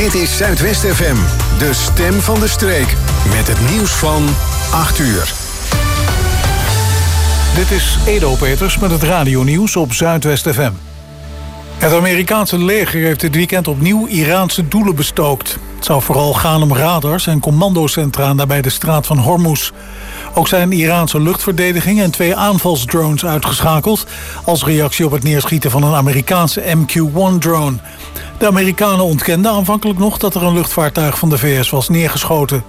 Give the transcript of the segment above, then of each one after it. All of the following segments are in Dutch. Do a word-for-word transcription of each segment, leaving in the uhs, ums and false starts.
Dit is Zuidwest F M, de stem van de streek. Met het nieuws van acht uur. Dit is Edo Peters met het radionieuws op Zuidwest F M. Het Amerikaanse leger heeft dit weekend opnieuw Iraanse doelen bestookt. Het zou vooral gaan om radars en commandocentra nabij de straat van Hormuz. Ook zijn Iraanse luchtverdediging en twee aanvalsdrones uitgeschakeld als reactie op het neerschieten van een Amerikaanse M Q één drone. De Amerikanen ontkenden aanvankelijk nog dat er een luchtvaartuig van de V S was neergeschoten.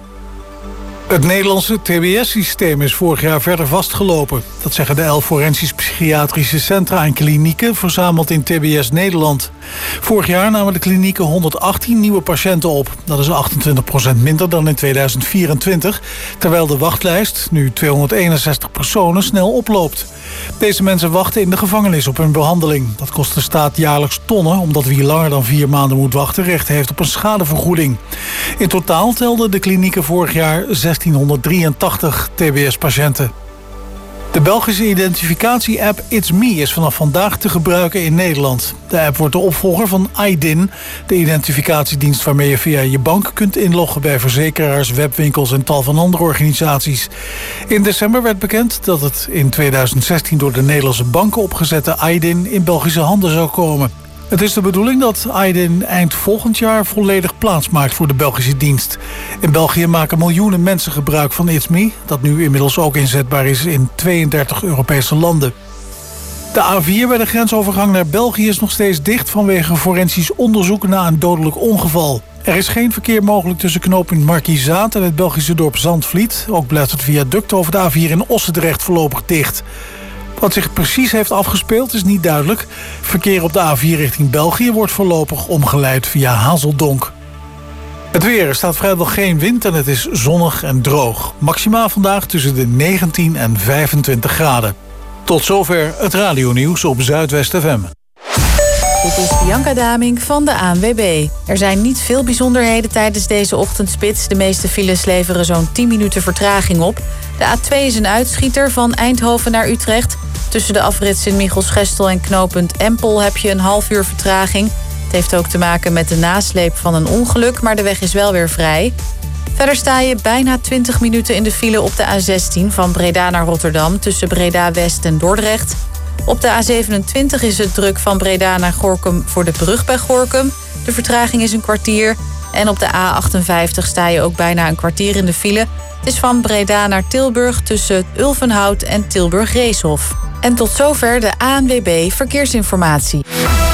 Het Nederlandse T B S-systeem is vorig jaar verder vastgelopen. Dat zeggen de elf forensisch-psychiatrische centra en klinieken verzameld in T B S Nederland. Vorig jaar namen de klinieken honderdachttien nieuwe patiënten op. Dat is achtentwintig procent minder dan in tweeduizend vierentwintig... terwijl de wachtlijst, nu tweehonderdeenenzestig personen, snel oploopt. Deze mensen wachten in de gevangenis op hun behandeling. Dat kost de staat jaarlijks tonnen, omdat wie langer dan vier maanden moet wachten recht heeft op een schadevergoeding. In totaal telden de klinieken vorig jaar zestienhonderddrieëntachtig T B S-patiënten. De Belgische identificatie-app It's Me is vanaf vandaag te gebruiken in Nederland. De app wordt de opvolger van I D I N, de identificatiedienst waarmee je via je bank kunt inloggen bij verzekeraars, webwinkels en tal van andere organisaties. In december werd bekend dat het in tweeduizend zestien door de Nederlandse banken opgezette I D I N in Belgische handen zou komen. Het is de bedoeling dat I D I N eind volgend jaar volledig plaatsmaakt voor de Belgische dienst. In België maken miljoenen mensen gebruik van It's Me, dat nu inmiddels ook inzetbaar is in tweeëndertig Europese landen. De A vier bij de grensovergang naar België is nog steeds dicht vanwege forensisch onderzoek na een dodelijk ongeval. Er is geen verkeer mogelijk tussen knooppunt Markizaat en het Belgische dorp Zandvliet. Ook blijft het viaduct over de A vier in Ossendrecht voorlopig dicht. Wat zich precies heeft afgespeeld is niet duidelijk. Verkeer op de A vier richting België wordt voorlopig omgeleid via Hazeldonk. Het weer, er staat vrijwel geen wind en het is zonnig en droog. Maximaal vandaag tussen de negentien en vijfentwintig graden. Tot zover het radionieuws op Zuidwest F M. Dit is Bianca Daming van de A N W B. Er zijn niet veel bijzonderheden tijdens deze ochtendspits. De meeste files leveren zo'n tien minuten vertraging op. De A twee is een uitschieter van Eindhoven naar Utrecht. Tussen de afrit Sint-Michels-Gestel en knooppunt Empel heb je een half uur vertraging. Het heeft ook te maken met de nasleep van een ongeluk, maar de weg is wel weer vrij. Verder sta je bijna twintig minuten in de file op de A zestien van Breda naar Rotterdam tussen Breda-West en Dordrecht. Op de A zevenentwintig is het druk van Breda naar Gorinchem voor de brug bij Gorinchem. De vertraging is een kwartier. En op de A achtenvijftig sta je ook bijna een kwartier in de file. Het is van Breda naar Tilburg tussen Ulvenhout en Tilburg-Reeshof. En tot zover de A N W B Verkeersinformatie.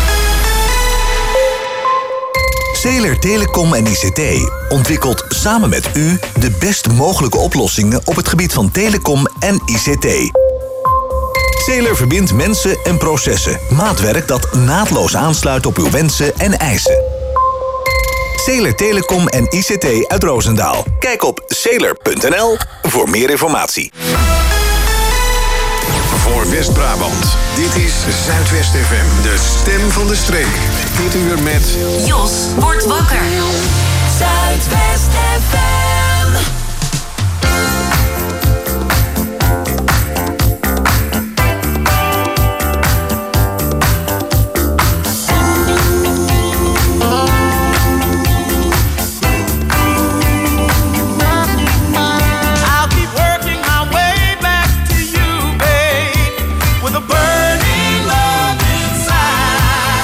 Zeeler Telecom en I C T ontwikkelt samen met u de best mogelijke oplossingen op het gebied van telecom en I C T. Zeeler verbindt mensen en processen. Maatwerk dat naadloos aansluit op uw wensen en eisen. Zeeler Telecom en I C T uit Roosendaal. Kijk op zeeler punt n l voor meer informatie. Voor West-Brabant, dit is Zuidwest F M, de stem van de streek. Dit uur met Jos wordt wakker. Zuidwest F M.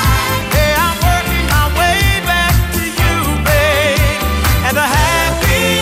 Happy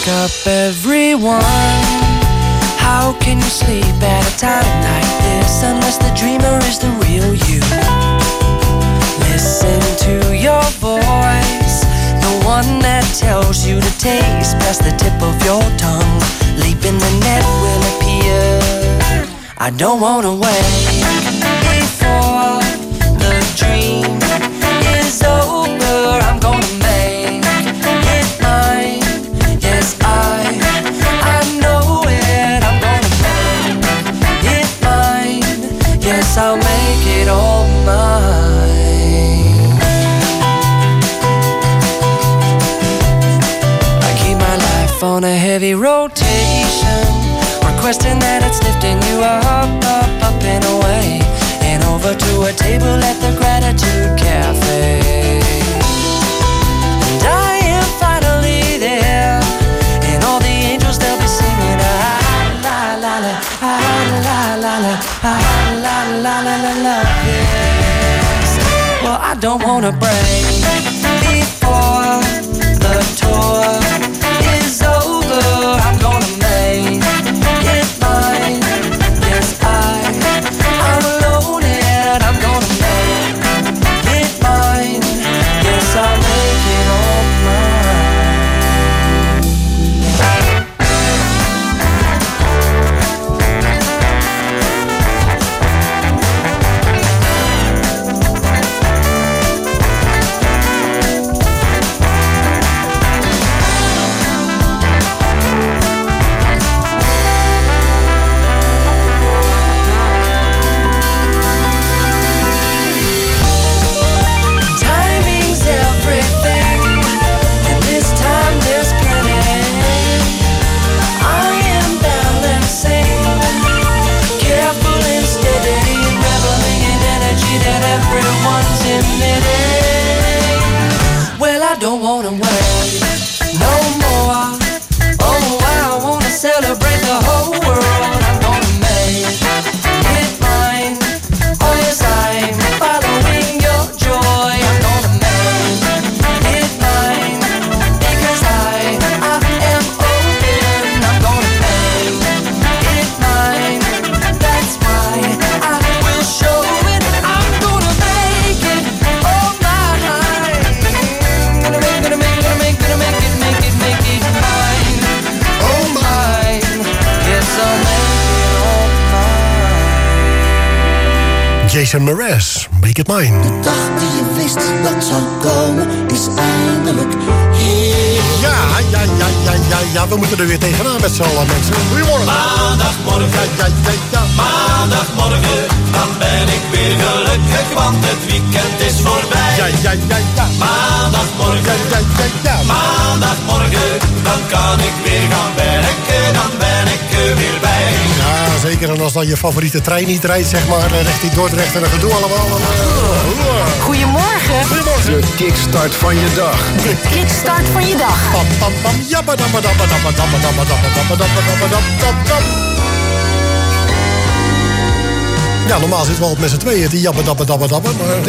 wake up everyone. How can you sleep at a time like this unless the dreamer is the real you? Listen to your voice, the one that tells you to taste past the tip of your tongue. Leap in the net will appear. I don't wanna wait before the dream is over. I'm gonna make it mine. Yes, I, I know it. I'm gonna make it mine. Yes, I'll make it all mine. I keep my life on a heavy rotation, requesting that it's lifting you up, up, up and away, and over to a table at the Gratitude Cafe. And I am finally there, and all the angels, they'll be singing ah la la la, ah la la la, ah la la la la la. Yes. Well, I don't wanna break before the tour is over. I'm gonna make it mine. Yes, I, I will own it. I'm gonna make it mine. Yes, I'll make it all Jason Mraz, Make It Mine. De dag die je wist dat zou komen, is eindelijk hier. Ja, ja, ja, ja, ja, ja, we moeten er weer tegenaan met z'n allen, mensen. Goedemorgen. Maandagmorgen, ja, ja, ja, ja. Maandagmorgen, dan ben ik weer gelukkig, want het weekend is voorbij. Ja, ja, ja, ja. Maandagmorgen, ja, ja, ja, ja. Maandagmorgen, dan kan ik weer gaan werken, dan ben ik er weer bij. Ja, zeker. En als dan je favoriete trein niet rijdt, zeg maar, richting Dordrecht en een gedoe allemaal. Dan, uh, Goedemorgen. Goedemorgen. De kickstart van je dag. De kickstart van je dag. Pam, pam, pam. Jabba, dabba, dabba, dabba, dabba, dabba, dabba, dabba, dabba, dabba, dabba, dabba. Ja, normaal zitten we altijd met z'n tweeën, die jabba, dabba, dabba, dabba, maar...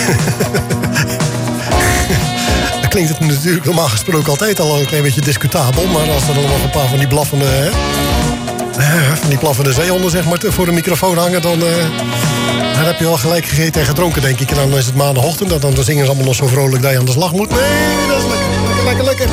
Dan klinkt het natuurlijk normaal gesproken altijd al een klein beetje discutabel, maar als er dan nog een paar van die blaffende... Hè, van die blaffende zeehonden, zeg maar, voor de microfoon hangen, dan... Uh, dan heb je wel gelijk gegeten en gedronken, denk ik. En dan is het maandagochtend, dan, dan zingen ze allemaal nog zo vrolijk dat je aan de slag moet. Nee, dat is lekker, lekker, lekker, lekker.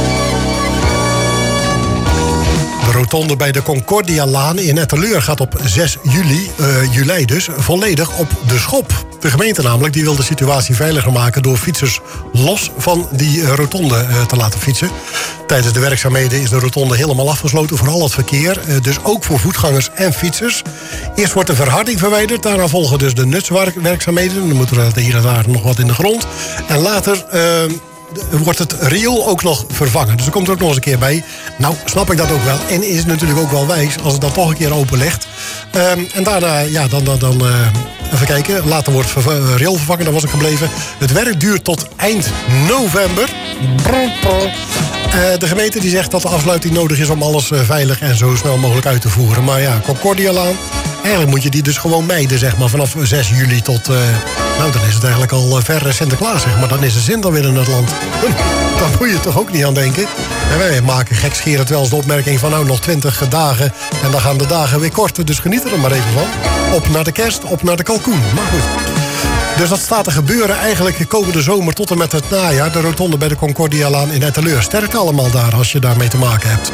De rotonde bij de Concordia-laan in Etteleur gaat op zes juli, uh, juli dus, volledig op de schop. De gemeente namelijk, die wil de situatie veiliger maken door fietsers los van die uh, rotonde uh, te laten fietsen. Tijdens de werkzaamheden is de rotonde helemaal afgesloten voor al het verkeer. Uh, dus ook voor voetgangers en fietsers. Eerst wordt de verharding verwijderd, daarna volgen dus de nutswerkzaamheden. Dan moet er hier en daar nog wat in de grond. En later... Uh, wordt het riool ook nog vervangen. Dus er komt er ook nog eens een keer bij. Nou, snap ik dat ook wel. En is het natuurlijk ook wel wijs als het dan toch een keer open ligt. Um, en daarna, ja, dan... dan, dan uh, even kijken. Later wordt ver, uh, riool vervangen, daar was ik gebleven. Het werk duurt tot eind november. Uh, de gemeente die zegt dat de afsluiting nodig is om alles uh, veilig en zo snel mogelijk uit te voeren. Maar ja, Concordia-laan Eigenlijk moet je die dus gewoon mijden, zeg maar, vanaf zes juli tot... Uh, nou, dan is het eigenlijk al ver Sinterklaas, zeg maar. Dan is de Sint alweer in het land. Daar moet je toch ook niet aan denken. En wij maken gekscherend wel eens de opmerking van... nou, nog twintig dagen en dan gaan de dagen weer korter. Dus geniet er maar even van. Op naar de kerst, op naar de kalkoen. Maar goed. Dus dat staat te gebeuren eigenlijk komende zomer tot en met het najaar. De rotonde bij de Concordialaan in Etteleur. Sterkte allemaal daar als je daarmee te maken hebt.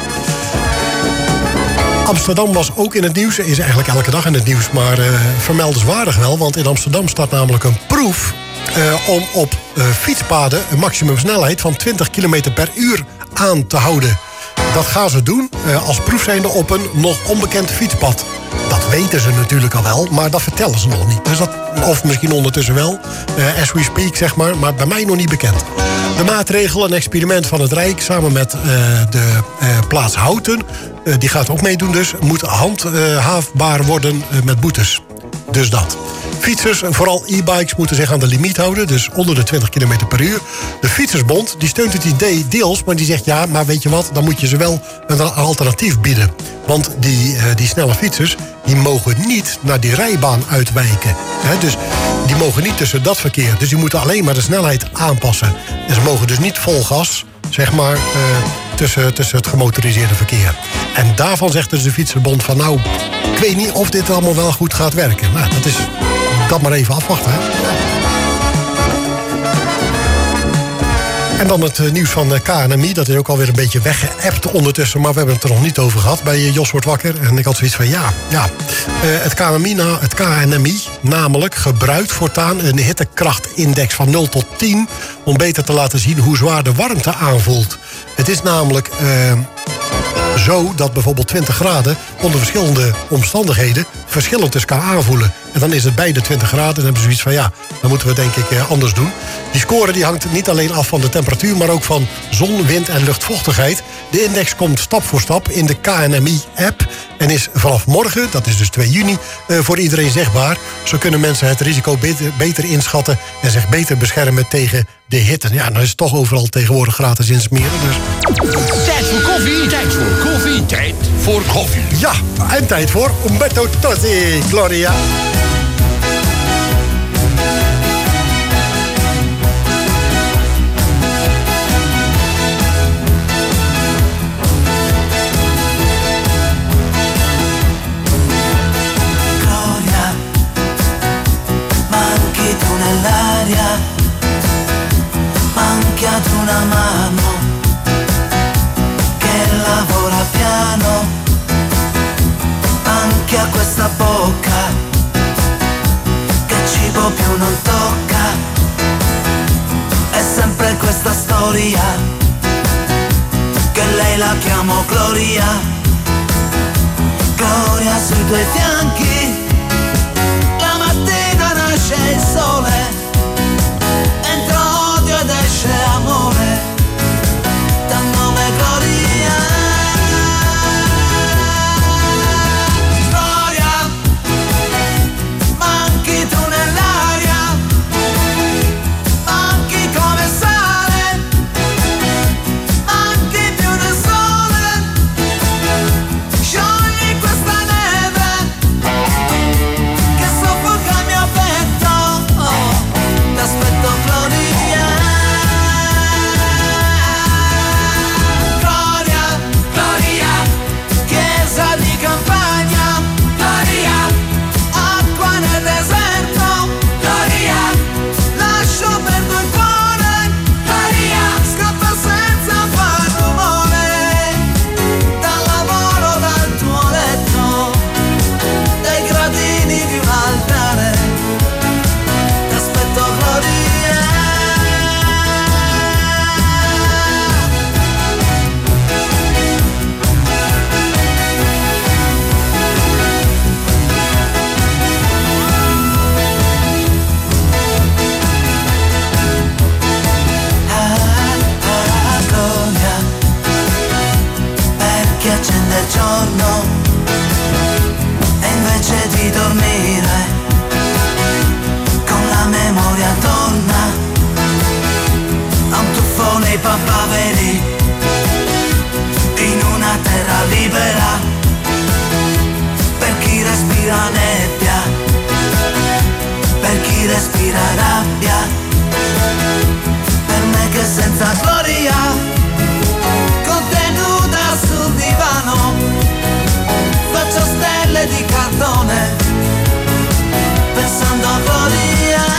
Amsterdam was ook in het nieuws. Is eigenlijk elke dag in het nieuws, maar uh, vermeldenswaardig wel. Want in Amsterdam staat namelijk een proef... Uh, om op uh, fietspaden een maximumsnelheid van twintig kilometer per uur aan te houden. Dat gaan ze doen uh, als proef zijnde op een nog onbekend fietspad. Dat weten ze natuurlijk al wel, maar dat vertellen ze nog niet. Dus dat, of misschien ondertussen wel, uh, as we speak, zeg maar, maar bij mij nog niet bekend. De maatregel, een experiment van het Rijk, samen met uh, de uh, plaats Houten, uh, die gaat ook meedoen dus, moet handhaafbaar uh, worden uh, met boetes. Dus dat. Fietsers, vooral e-bikes, moeten zich aan de limiet houden. Dus onder de twintig kilometer per uur. De Fietsersbond die steunt het idee deels. Maar die zegt ja, maar weet je wat, dan moet je ze wel een alternatief bieden. Want die, uh, die snelle fietsers, die mogen niet naar die rijbaan uitwijken. He, dus die mogen niet tussen dat verkeer. Dus die moeten alleen maar de snelheid aanpassen. En ze mogen dus niet vol gas, zeg maar, uh, tussen, tussen het gemotoriseerde verkeer. En daarvan zegt dus de Fietsersbond van nou, ik weet niet of dit allemaal wel goed gaat werken. Nou, dat is... dat maar even afwachten, hè? En dan het uh, nieuws van uh, K N M I. Dat is ook alweer een beetje weggeëpt ondertussen. Maar we hebben het er nog niet over gehad bij uh, Jos wordt wakker. En ik had zoiets van, ja, ja. Uh, het, K N M I, na, het K N M I namelijk gebruikt voortaan een hittekrachtindex van nul tot tien... om beter te laten zien hoe zwaar de warmte aanvoelt. Het is namelijk... Uh, zo dat bijvoorbeeld twintig graden onder verschillende omstandigheden verschillend dus kan aanvoelen. En dan is het bij de twintig graden en dan hebben ze zoiets van ja, dan moeten we denk ik anders doen. Die score die hangt niet alleen af van de temperatuur, maar ook van zon, wind en luchtvochtigheid. De index komt stap voor stap in de K N M I-app en is vanaf morgen, dat is dus twee juni, voor iedereen zichtbaar. Zo kunnen mensen het risico beter, beter inschatten en zich beter beschermen tegen de hitte. Ja, dan is het toch overal tegenwoordig gratis insmeren. Dus... Tijd voor koffie, tijd voor koffie, tijd voor koffie. Ja, en tijd voor Umberto Tozzi, Gloria. Gloria, manchi tu nell'aria, manchi ad una mano che lavora piano, anche a questa bocca che cibo più non tocca. È sempre questa storia che lei la chiamo Gloria. Gloria sui tuoi fianchi, la mattina nasce il sole, entra odio ed esce amore, dal nome Gloria. Gloria, manchi tu nell'aria, manchi come sale, manchi più del sole, sciogli questa neve che soffoca il mio petto, oh, t'aspetto Gloria. Gloria, Gloria, chiesa di campagna, Gloria, acqua nel deserto, Gloria, lascio perdo il cuore, Gloria, scappa senza far rumore, dal lavoro, dal tuo letto, dai gradini di un altare, t'aspetto Gloria. Ah, ah, Gloria, perché accende il giorno e invece di dormire con la memoria torna a un tuffo nei papaveri in una terra libera per chi respira nel questa gloria contenuta sul divano, faccio stelle di cartone pensando a gloria.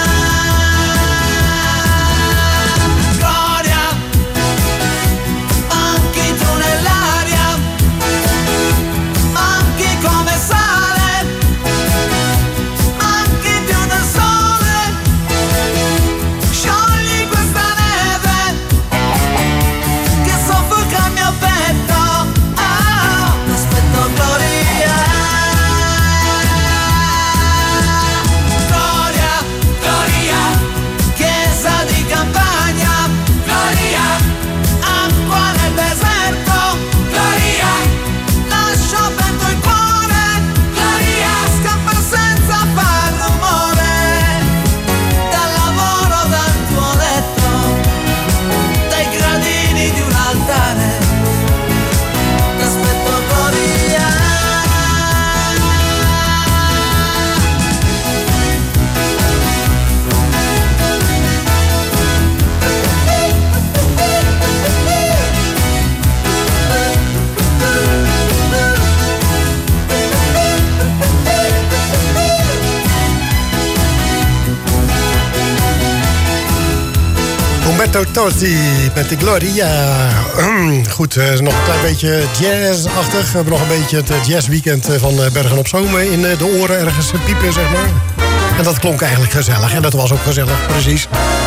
Roberto Totti met de Gloria. Goed, uh, nog een klein beetje jazz-achtig. We hebben nog een beetje het jazzweekend van Bergen op Zoom in de oren ergens piepen, zeg maar. En dat klonk eigenlijk gezellig. En dat was ook gezellig, precies.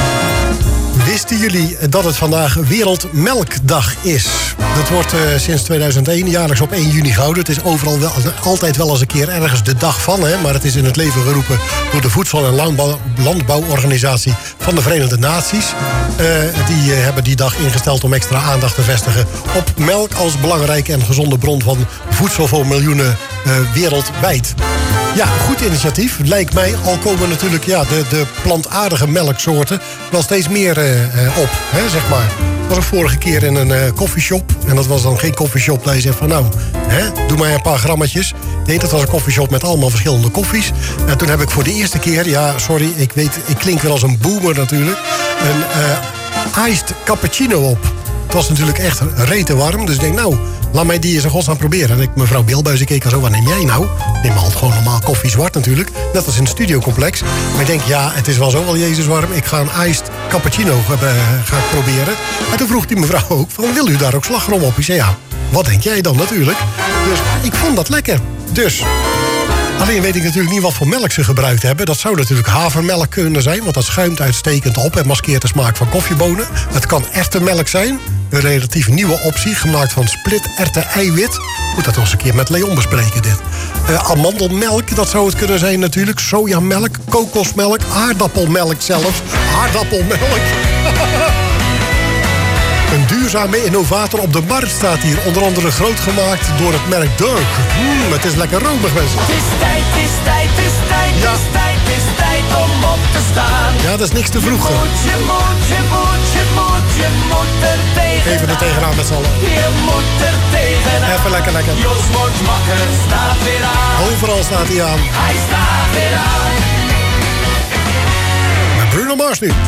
Wisten jullie dat het vandaag Wereldmelkdag is? Dat wordt uh, sinds tweeduizend één jaarlijks op één juni gehouden. Het is overal wel, altijd wel eens een keer ergens de dag van. Hè? Maar het is in het leven geroepen door de Voedsel- en Landbouw, Landbouworganisatie van de Verenigde Naties. Uh, die uh, hebben die dag ingesteld om extra aandacht te vestigen op melk als belangrijke en gezonde bron van voedsel voor miljoenen uh, wereldwijd. Ja, goed initiatief, lijkt mij. Al komen natuurlijk ja, de, de plantaardige melksoorten wel steeds meer uh, uh, op, hè, zeg maar. Ik was ook vorige keer in een uh, koffieshop. En dat was dan geen koffieshop dat je zegt van nou, hè, doe maar een paar grammetjes. Nee, dat was een koffieshop met allemaal verschillende koffies. En toen heb ik voor de eerste keer, ja, sorry, ik weet, ik klink wel als een boomer natuurlijk, een uh, iced cappuccino op. Het was natuurlijk echt rete warm, dus ik denk nou, laat mij die eens in godsnaam proberen. En ik, mevrouw Beelbuis, ik keek al zo, wat neem jij nou? Ik neem altijd gewoon normaal koffie zwart natuurlijk. Net als in het studiocomplex. Maar ik denk, ja, het is wel zo wel Jezus warm. Ik ga een iced cappuccino uh, ga ik proberen. En toen vroeg die mevrouw ook, van, wil u daar ook slagroom op? Ik zei, ja, wat denk jij dan natuurlijk? Dus ik vond dat lekker. Dus... Alleen weet ik natuurlijk niet wat voor melk ze gebruikt hebben. Dat zou natuurlijk havermelk kunnen zijn, want dat schuimt uitstekend op en maskeert de smaak van koffiebonen. Het kan erwtenmelk zijn, een relatief nieuwe optie, gemaakt van split erwten-eiwit. Moet dat nog eens een keer met Leon bespreken, dit. Uh, amandelmelk, dat zou het kunnen zijn natuurlijk. Sojamelk, kokosmelk, aardappelmelk zelfs. Aardappelmelk. Een duurzame innovator op de markt staat hier. Onder andere groot gemaakt door het merk Dirk. Mm, het is lekker romig, mensen. Het is tijd, het is tijd, het is tijd, het ja. is tijd, het is tijd om op te staan. Ja, dat is niks te vroeg. Je moet, je moet, je moet, je moet, je moet er tegenaan. Even er tegenaan met z'n allen. Je moet er tegenaan. Even lekker, lekker. Jos Montmakker staat weer aan. Overal staat hij aan. Hij staat weer aan. Met Bruno Mars nu.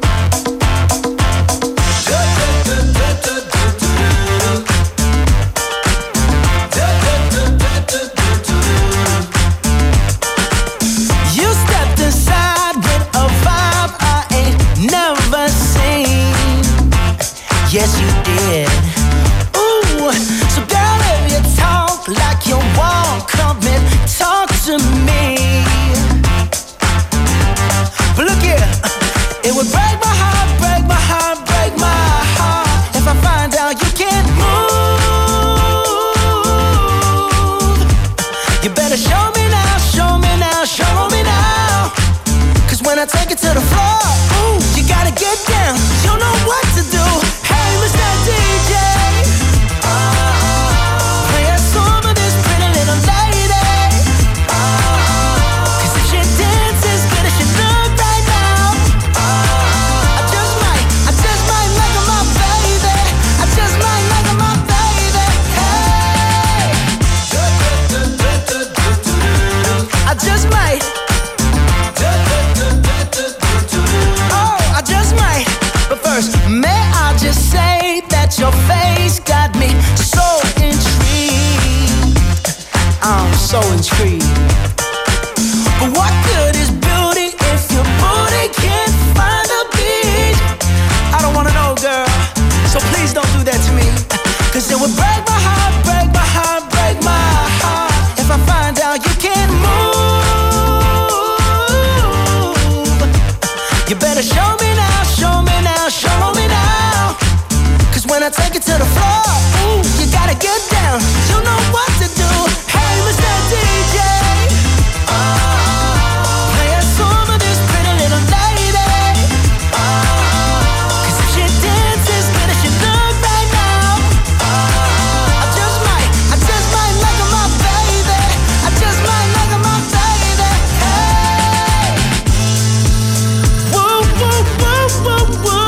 Yes, you did. Ooh, so girl, if you talk like you want, come and talk to me. But look here, it would break street. But what good is beauty if your booty can't find the beach? I don't wanna know, girl, so please don't do that to me. Cause it would break my heart, break my heart, break my heart if I find out you can't move. You better show me now, show me now, show me now. Cause when I take it to the floor, ooh, you gotta get down. You know what to do. Hey, Mister D J, oh, play a song for this pretty little lady. Oh, cause if she dances good as she look right now, oh, I just might, I just might like her, my baby. I just might like her, my baby. Hey, woo, woo, woo, woo, woo.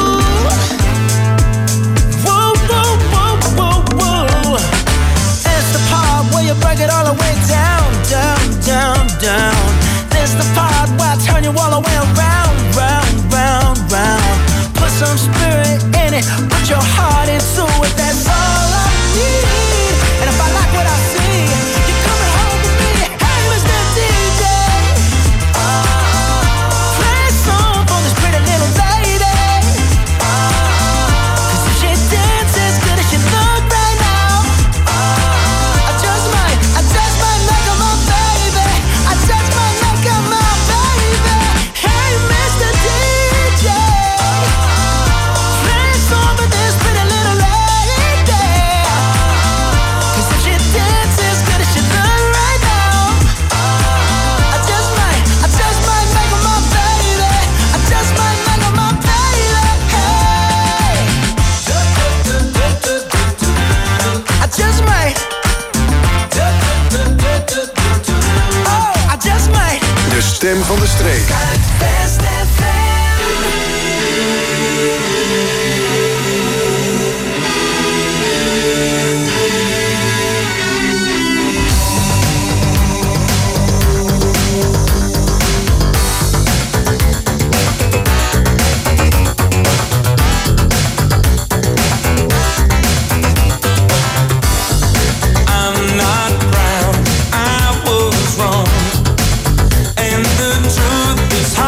Woo, woo, woo, woo, woo. It's the part where you break it all the way down, down, down, down. This the part where I turn you all the way around, round, round, round. Put some spirit in it, put your heart into it. That's all I need. And if I like what I see, you're coming home with me. Hey, Mister D J, oh, play a song for this pretty little lady. Oh, cause if she dances good as she look right now, oh, I just might, I just might like her, my baby. I just might like her, my baby. Hey, Mister D J, play a song for this pretty little lady. Cause if she dances good as she look right now, oh, I just might, I just might like her, my baby. I just might like her, my baby. Hey, I just might. Oh, I just might. De stem van de streek. Best F M. I'm not proud, I was wrong, and the truth is hard.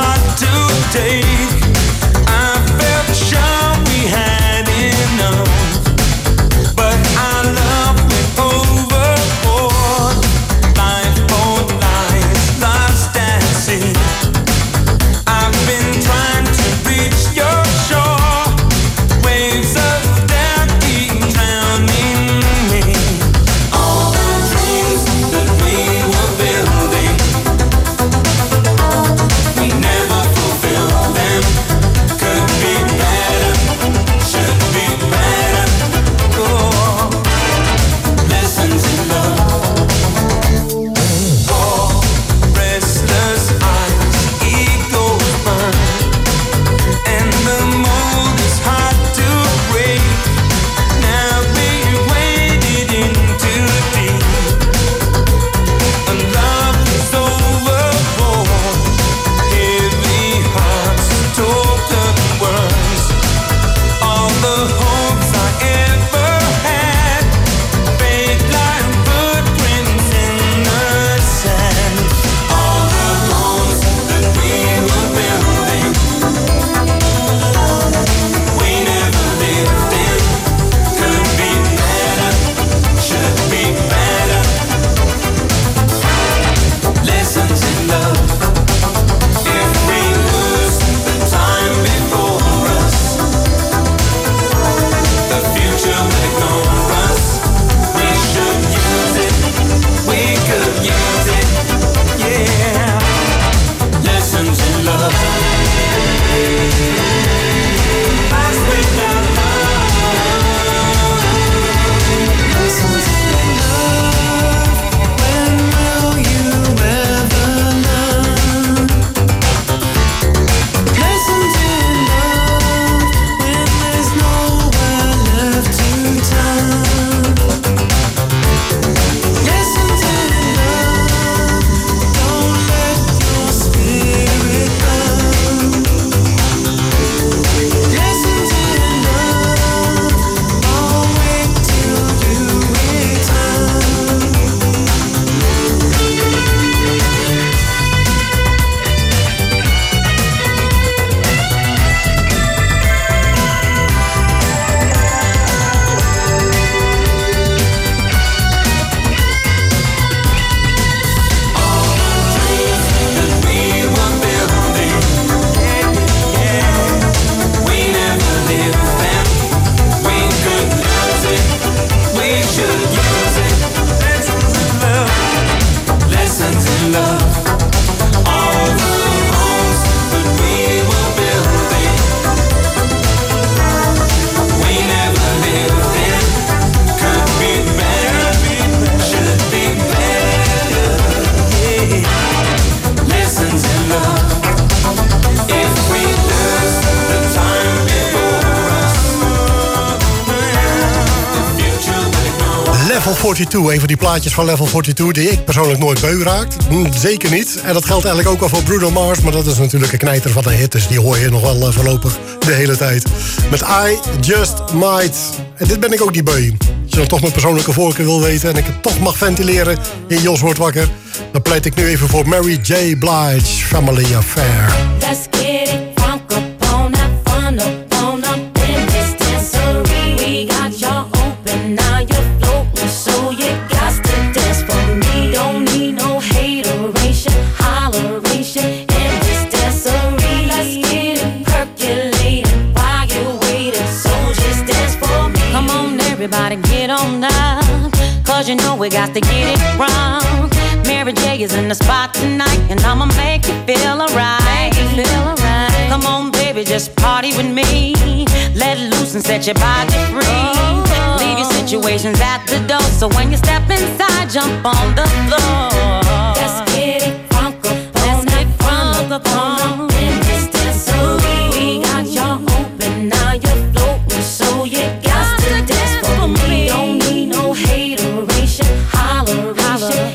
Level tweeënveertig, een van die plaatjes van Level tweeënveertig... die ik persoonlijk nooit beu raakt. Hm, zeker niet. En dat geldt eigenlijk ook wel voor Bruno Mars... maar dat is natuurlijk een knijter van een hit... dus die hoor je nog wel uh, voorlopig de hele tijd. Met I Just Might. En dit ben ik ook niet beu. Als je dan toch mijn persoonlijke voorkeur wil weten... en ik het toch mag ventileren in Jos Wordt Wakker... dan pleit ik nu even voor Mary J. Blige, Family Affair. Let's get it funk up on that fun up on up in this dancery. We got y'all open, now you're floating, so you got to dance for me. Don't need no hateration, holleration in this dancery. Let's get it percolating while you're waiting, so just dance for me. Come on, everybody, get on up, cause you know we got to get it wrong. Mary J is in the spot tonight, and I'ma make you feel alright. Feel alright. Come on, baby, just party with me. Let loose and set your body free. Oh. Leave your situations at the door, so when you step inside, jump on the floor. Let's get it funk up, let's get funk up on in this dancery. We got y'all open, now you're floating, so you got to dance for me. Don't need no hateration, holleration.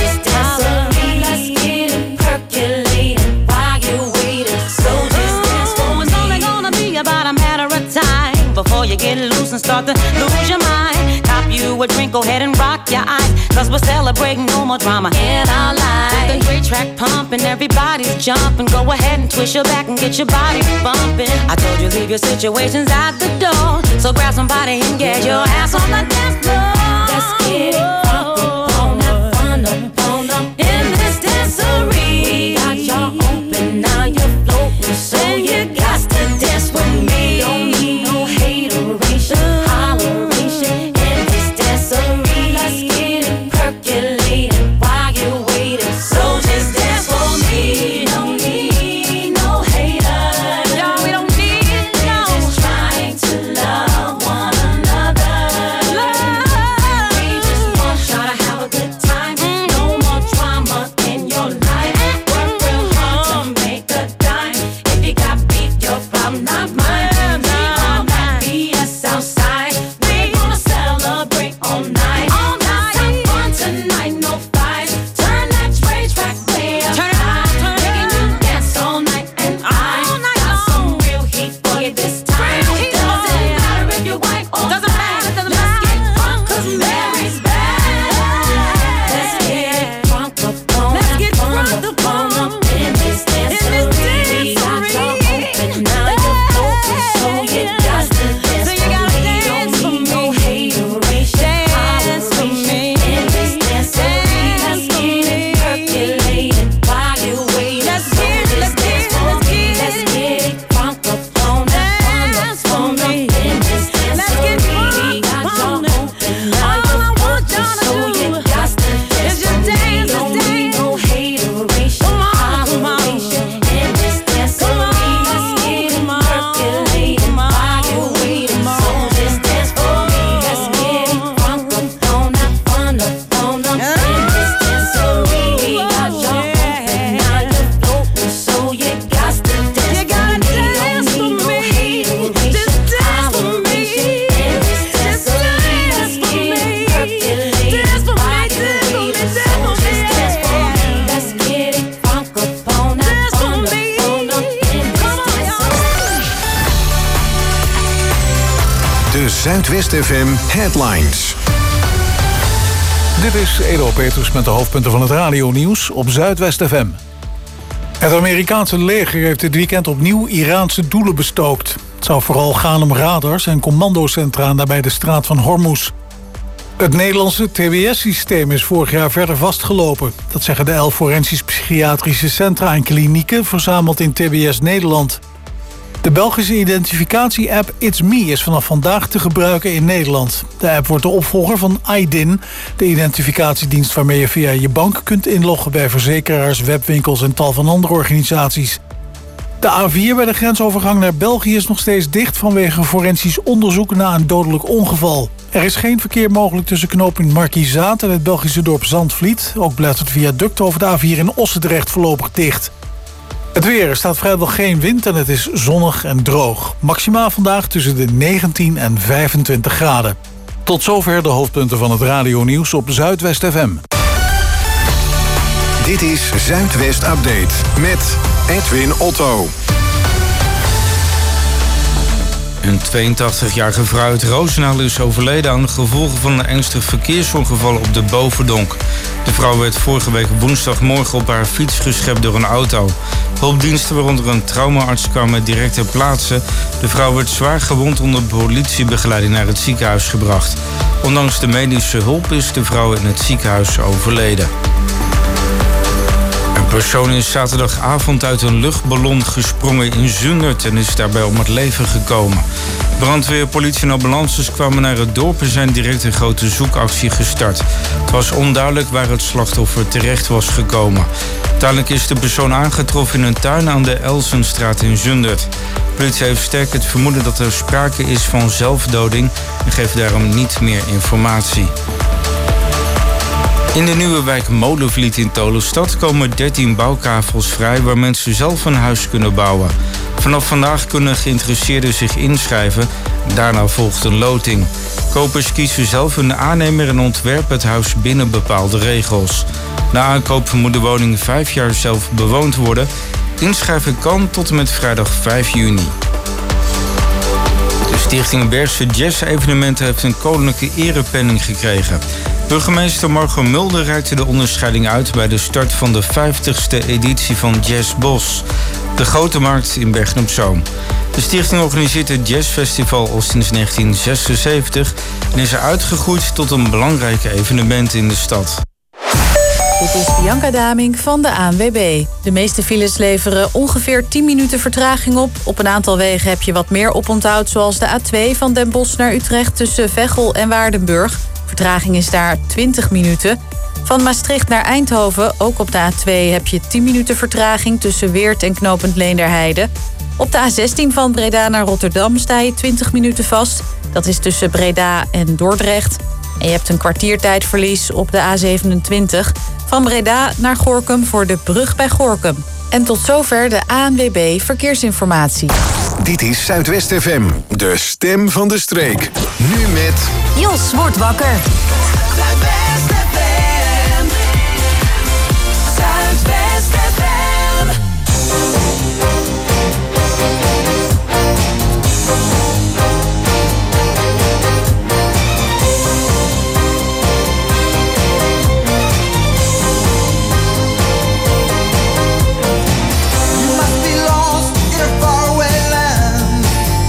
Before you get loose and start to lose your mind, cop you a drink, go ahead and rock your eyes, cause we're celebrating no more drama in our lives. With the great track pumping, everybody's jumping. Go ahead and twist your back and get your body bumping. I told you leave your situations at the door, so grab somebody and get your ass on the dance floor. Let's get it funk up on that fun up on up in this dancery. We got y'all open, now you're floating, so you got to dance with me. Don't need no holleration in this dancery. Let's get it percolating while you're waiting, so just dance for me. Don't need no haters. No, we don't need it, no. We're just trying to love one another. Love. We just want y'all to have a good time. Mm. No more drama in your life. Work real hard to make a dime. If you got beef, your problem, not mine. Outside, we're gonna celebrate all night. All night, have fun tonight, no fights. Turn that train track way up high, making you dance all night. And I got some real heat for you this time. Doesn't matter if you're white or black. Let's get drunk 'cause Mary's back. Let's get drunk up on that fun up on up in this dancery. We got y'all open, now you're open, so you got to dance. Zuidwest F M Headlines. Dit is Edo Peters met de hoofdpunten van het radionieuws op Zuidwest F M. Het Amerikaanse leger heeft dit weekend opnieuw Iraanse doelen bestookt. Het zou vooral gaan om radars en commandocentra nabij de straat van Hormuz. Het Nederlandse T B S-systeem is vorig jaar verder vastgelopen. Dat zeggen de elf forensisch-psychiatrische centra en klinieken verzameld in T B S Nederland. De Belgische identificatie-app It's Me is vanaf vandaag te gebruiken in Nederland. De app wordt de opvolger van I D I N, de identificatiedienst waarmee je via je bank kunt inloggen bij verzekeraars, webwinkels en tal van andere organisaties. De A vier bij de grensovergang naar België is nog steeds dicht vanwege forensisch onderzoek na een dodelijk ongeval. Er is geen verkeer mogelijk tussen knooppunt Markizaat en het Belgische dorp Zandvliet. Ook blijft het viaduct over de A vier in Ossendrecht voorlopig dicht. Het weer, er staat vrijwel geen wind en het is zonnig en droog. Maximaal vandaag tussen de negentien en vijfentwintig graden. Tot zover de hoofdpunten van het radionieuws op Zuidwest F M. Dit is Zuidwest Update met Edwin Otto. Een tweeëntachtigjarige vrouw uit Roosendaal is overleden aan de gevolgen van een ernstig verkeersongeval op de Bovendonk. De vrouw werd vorige week woensdagmorgen op haar fiets geschept door een auto. Hulpdiensten, waaronder een traumaarts, kwamen direct ter plaatse. De vrouw werd zwaar gewond onder politiebegeleiding naar het ziekenhuis gebracht. Ondanks de medische hulp is de vrouw in het ziekenhuis overleden. Een persoon is zaterdagavond uit een luchtballon gesprongen in Zundert en is daarbij om het leven gekomen. Brandweer, politie en ambulances kwamen naar het dorp en zijn direct een grote zoekactie gestart. Het was onduidelijk waar het slachtoffer terecht was gekomen. Uiteindelijk is de persoon aangetroffen in een tuin aan de Elsenstraat in Zundert. De politie heeft sterk het vermoeden dat er sprake is van zelfdoding en geeft daarom niet meer informatie. In de nieuwe wijk Molenvliet in Tolenstad komen dertien bouwkavels vrij waar mensen zelf een huis kunnen bouwen. Vanaf vandaag kunnen geïnteresseerden zich inschrijven. Daarna volgt een loting. Kopers kiezen zelf hun aannemer en ontwerpen het huis binnen bepaalde regels. Na aankoop moet de woning vijf jaar zelf bewoond worden. Inschrijven kan tot en met vrijdag vijf juni. De Stichting Bergse Jazz Evenementen heeft een koninklijke erepenning gekregen. Burgemeester Margot Mulder reikte de onderscheiding uit bij de start van de vijftigste editie van Jazz Bos, de Grote Markt in Bergen op Zoom. De stichting organiseert het jazzfestival al sinds negentien zesenzeventig en is er uitgegroeid tot een belangrijk evenement in de stad. Dit is Bianca Daming van de A N W B. De meeste files leveren ongeveer tien minuten vertraging op. Op een aantal wegen heb je wat meer oponthoud, zoals de A twee van Den Bosch naar Utrecht tussen Veghel en Waardenburg. Vertraging is daar twintig minuten. Van Maastricht naar Eindhoven, ook op de A twee, heb je tien minuten vertraging tussen Weert en knooppunt Leenderheide. Op de A zestien van Breda naar Rotterdam sta je twintig minuten vast. Dat is tussen Breda en Dordrecht. En je hebt een kwartiertijdverlies op de A zevenentwintig... van Breda naar Gorinchem voor de brug bij Gorinchem. En tot zover de A N W B Verkeersinformatie. Dit is Zuidwest F M, de stem van de streek. Nu met... Jos wordt wakker. Zuidwest F M. Zuidwest F M.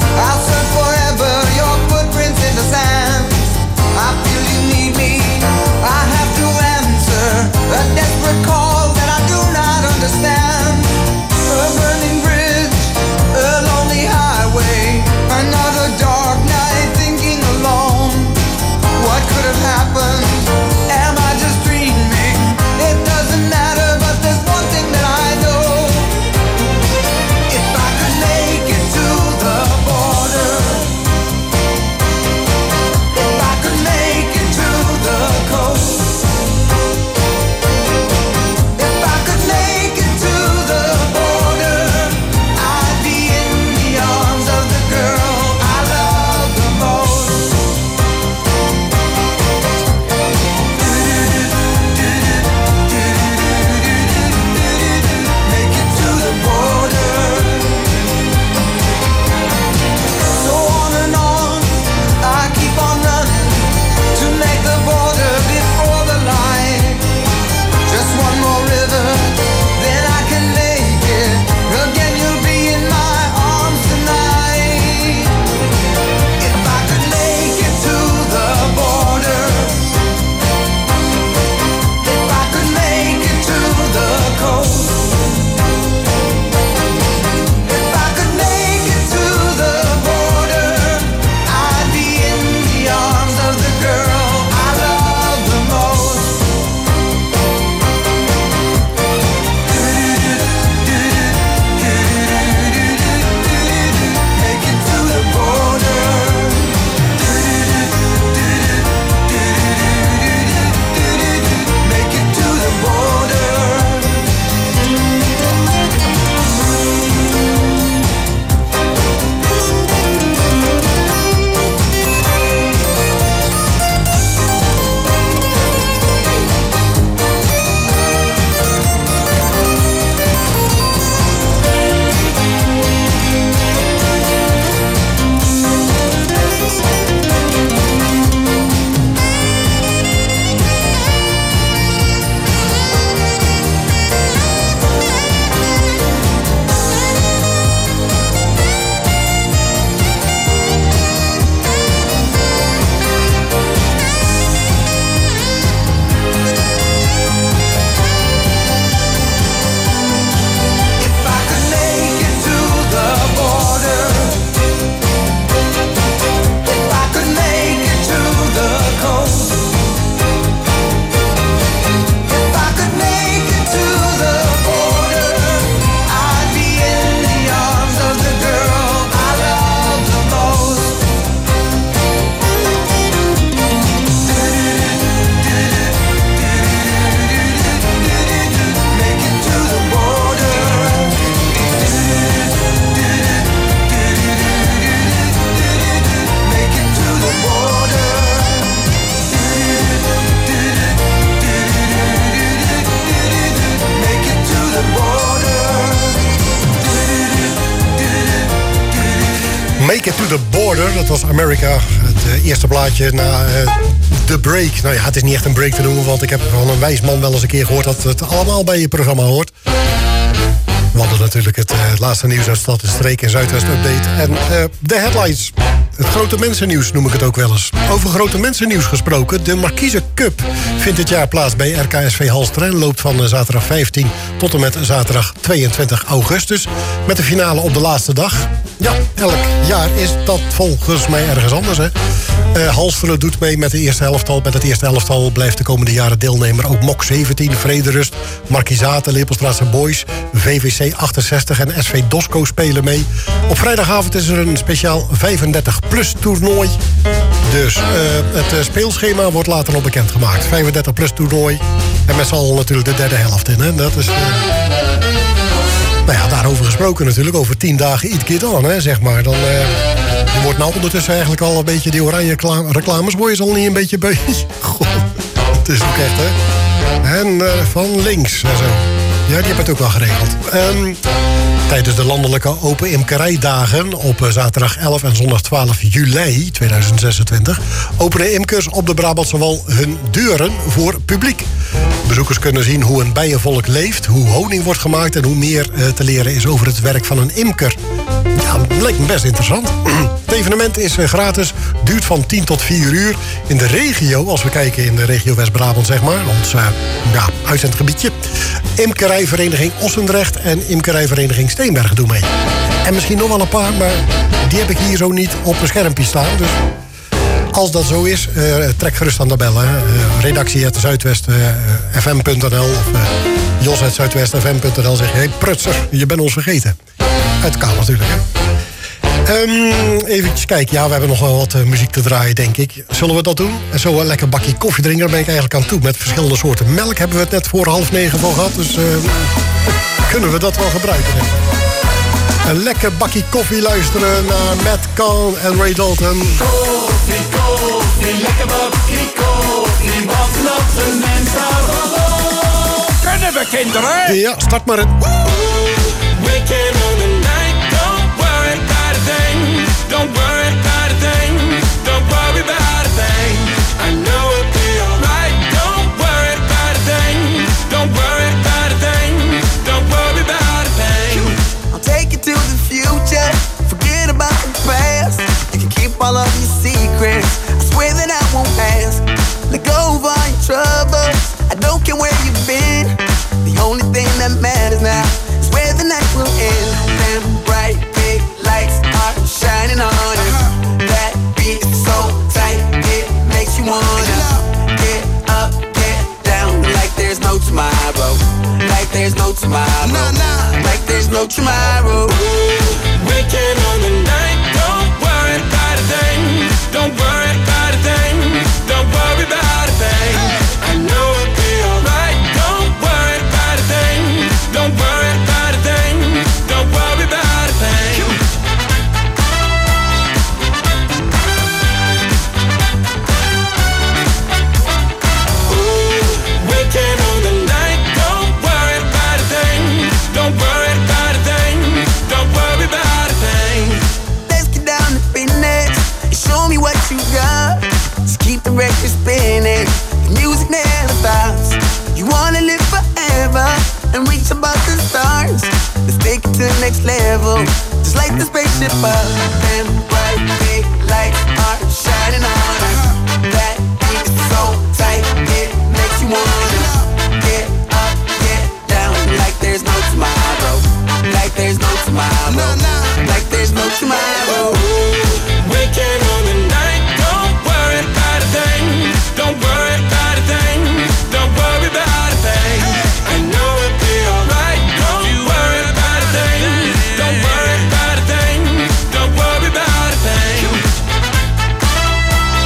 I'll search forever, your footprints in the sand. I feel you need me. Take It To The Border, dat was America. Het uh, eerste plaatje na uh, The Break. Nou ja, het is niet echt een break te noemen, want ik heb van een wijs man wel eens een keer gehoord dat het allemaal bij je programma hoort. We hadden natuurlijk het, uh, het laatste nieuws uit Stad en Streek en Zuidwest Update. En uh, de headlines. Het grote mensennieuws noem ik het ook wel eens. Over grote mensennieuws gesproken. De Marquise Cup vindt dit jaar plaats bij R K S V Halster en loopt van zaterdag vijftien tot en met zaterdag tweeëntwintig augustus. Met de finale op de laatste dag. Ja, elk jaar is dat volgens mij ergens anders, hè. Uh, Halsteren doet mee met de eerste helftal. Met het eerste helftal blijft de komende jaren deelnemer ook Mok zeventien, Vrederust, Markizaten, Lepelstraatse Boys, V V C achtenzestig en S V Dosco spelen mee. Op vrijdagavond is er een speciaal vijfendertig plus toernooi. Dus uh, het uh, speelschema wordt later nog bekendgemaakt. vijfendertig plus toernooi. En met z'n allen natuurlijk de derde helft in. Hè? Dat is... Uh... Nou ja, daarover gesproken natuurlijk. Over tien dagen It Get On, hè, zeg maar. Dan uh, je wordt nou ondertussen eigenlijk al een beetje die oranje reclames. Word je al niet een beetje beu? Goh, het is ook echt, hè. En uh, van links en zo. Ja, die hebben het ook wel geregeld. Um, tijdens de landelijke open imkerijdagen op zaterdag elf en zondag twaalf juli tweeduizend zesentwintig... openen imkers op de Brabantse Wal hun deuren voor publiek. Bezoekers kunnen zien hoe een bijenvolk leeft, hoe honing wordt gemaakt en hoe meer uh, te leren is over het werk van een imker. Ja, dat lijkt me best interessant. Het evenement is uh, gratis, duurt van tien tot vier uur. In de regio, als we kijken in de regio West-Brabant, zeg maar, ons uh, ja, uitzendgebiedje. Imkerijvereniging Ossendrecht en Imkerijvereniging Steenberg doen mee. En misschien nog wel een paar, maar die heb ik hier zo niet op mijn schermpje staan. Dus als dat zo is, uh, trek gerust aan de bellen. Uh, redactie at zuidwest f m punt n l of uh, jos at zuidwest f m punt n l zeg je... Hey prutser, je bent ons vergeten. Uit kan natuurlijk, hè. Um, even kijken, ja, we hebben nog wel wat uh, muziek te draaien, denk ik. Zullen we dat doen? En zo een lekker bakje koffie drinken, daar ben ik eigenlijk aan toe. Met verschillende soorten melk hebben we het net voor half negen van gehad. Dus uh, kunnen we dat wel gebruiken, denk ik. Een lekker bakje koffie luisteren naar Matt Kahn en Ray Dalton. Koffie, koffie, lekker bakje koffie. Wachten op de mensen gewoon. Kunnen we, kinderen? Ja, start maar het. Weekend on the night, don't worry about a thing. Don't worry about a thing. Don't worry about a thing. I know it'll be alright. Don't worry about a thing. Don't worry about a thing. Don't worry about a thing. I'll take you to the future. Forget about the past. You can keep all of your secrets. I swear that I won't ask. Let go of all your troubles. I don't care where you've been. The only thing that matters now is where the night will end. Them bright big lights are shining on you. That beat so tight it makes you wanna get up, get down like there's no tomorrow. Like there's no tomorrow. Like there's no tomorrow. Weekend on the night, don't worry about a thing. Don't worry about a thing. Don't worry about a thing. I know it'll be alright. Don't worry about a thing. Don't worry about a thing. Don't worry about a thing. Ooh, weekend on the night, don't worry about a thing. Don't worry about a thing. Don't worry about a thing. Let's get down to business and show me what you got. Just keep the record spinning. The music never stops. You wanna live forever and reach above the stars. Let's take it to the next level. Just like the spaceship up. Them bright big lights are shining on us. That beat is so tight it makes you wanna get up, get down like there's no tomorrow. Like there's no tomorrow. Like there's no tomorrow. Weekend on the night, don't worry about a thing. Don't worry about a thing. Don't worry about a thing. I know it'll be alright. Don't you worry about a thing. Don't worry about a thing. Don't worry about a thing.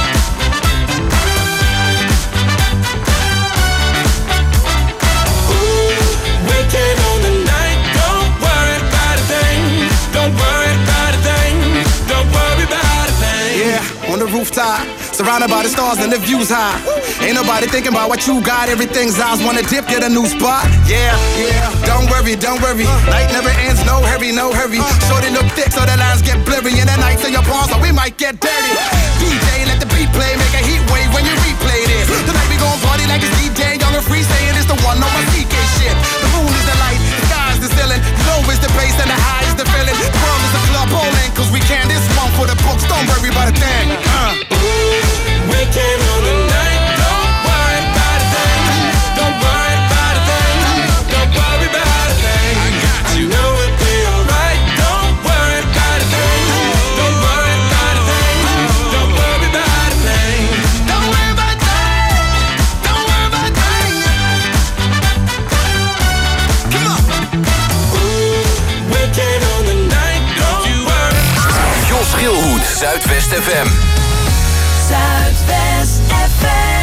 Surrounded by the stars and the views high. Ain't nobody thinking about what you got. Everything's eyes wanna dip, get a new spot. Yeah, yeah. Don't worry, don't worry. Night never ends, no hurry, no hurry. Shorty look thick so the lines get blurry. And the nights in your palms, so we might get dirty. D J, let the beat play, make a heat wave when you replay this. Tonight we gon' party like it's D J, young and free, saying it's the one on my C K shit. The moon is the light, the sky is the ceiling. The low is the bass and the high is the feeling. The world is a club bowling, cause we can. This one for the books, don't worry about a thing. Uh. We came on the night, don't worry about a thing. Don't worry about a thing. Don't worry about a thing. I got you. Know it'll be alright. Don't worry about a thing. Don't worry about a thing. Don't worry about a thing. Don't worry about a thing. Don't worry about a thing. Come on. We came on the night, don't you worry. Jos Gilhoed, Zuidwest F M. Zuidwest F M.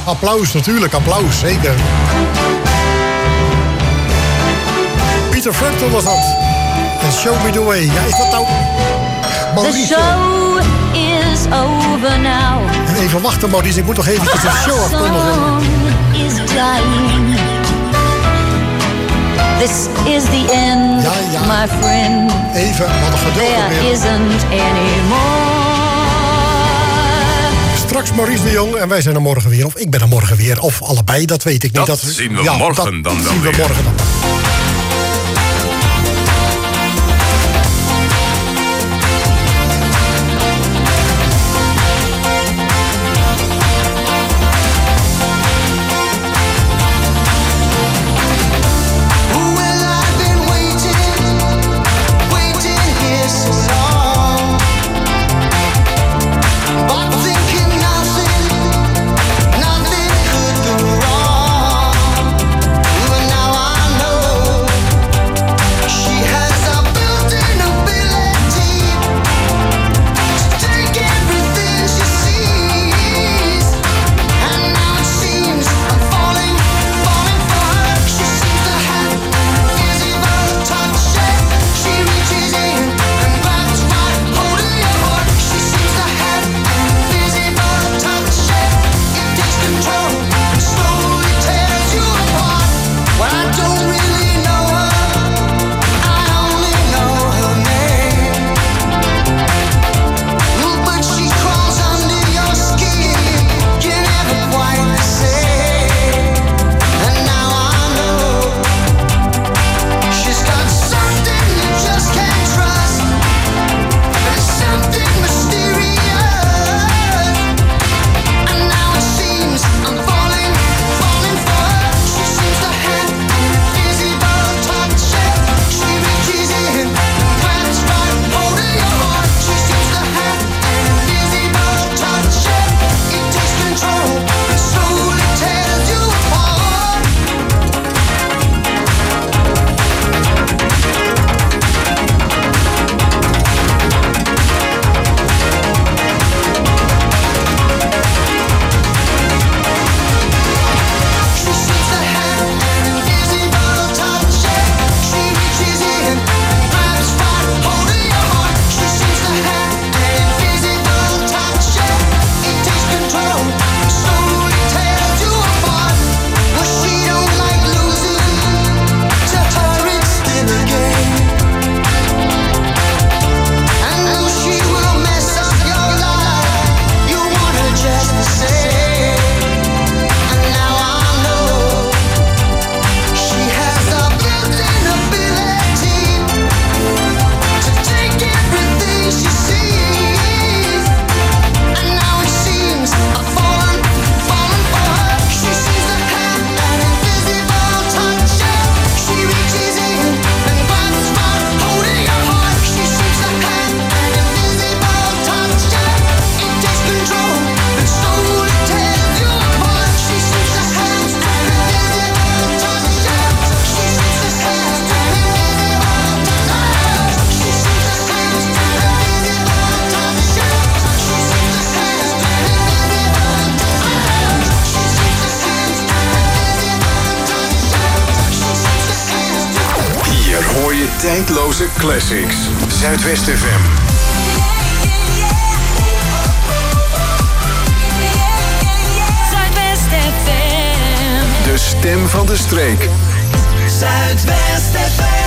applaus natuurlijk, applaus, zeker. Peter Frampton was dat. En Show Me The Way. Ja, is dat nou... Maurice? The show is over now. En even wachten, Maurice. Ik moet toch eventjes de show afkondigen. Is dying. This is the end, ja, ja. my friend. Even, wat een geduld There weer. isn't anymore. Straks Maurice de Jong en wij zijn er morgen weer. Of ik ben er morgen weer. Of allebei, dat weet ik niet. Dat, dat zien we ja, morgen dat dan wel zien we weer. morgen dan. Tijdloze classics. Zuidwest F M. Zuidwest F M. De stem van de streek. Zuidwest F M.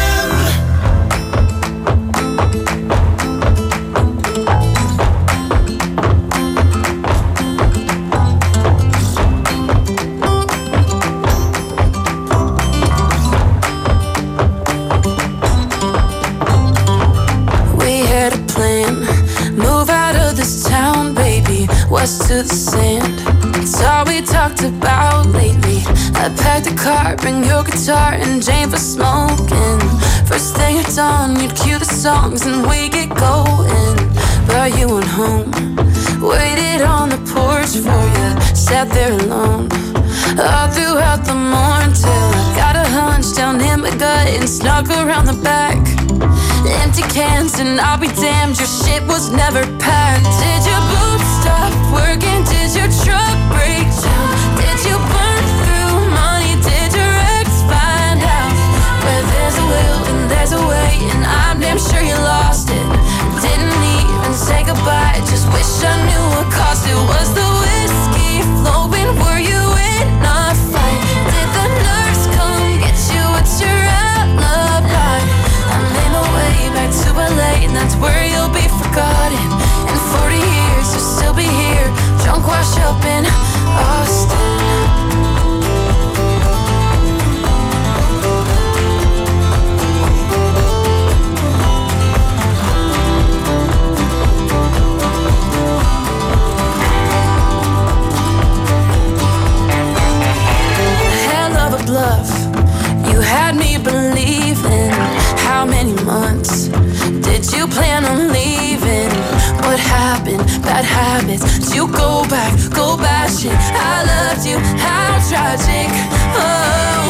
To the sand, it's all we talked about lately. I packed a car, bring your guitar and Jane for smoking. First thing at dawn, you'd cue the songs and we get going. But you went home, waited on the porch for you, sat there alone all throughout the morning till I got a hunch down in my gut and snuck around the back. Empty cans and I'll be damned, your shit was never packed. Did your boots stop working? Did your truck break down? Did you burn through money? Did your ex find out? Where there's a will and there's a way, and I'm damn sure you lost it. Didn't even say goodbye, just wish I knew what cost it. Was the whiskey flowing? Were you in a fight? Did the nurse come get you? What's your alibi? I made my way back to L A, and that's where you'll be forgotten. In forty years you'll still be here, drunk washed up in Austin. Bluff. You had me believing. How many months did you plan on leaving? What happened? Bad habits. Did you go back? Go back shit. I loved you. How tragic. Oh.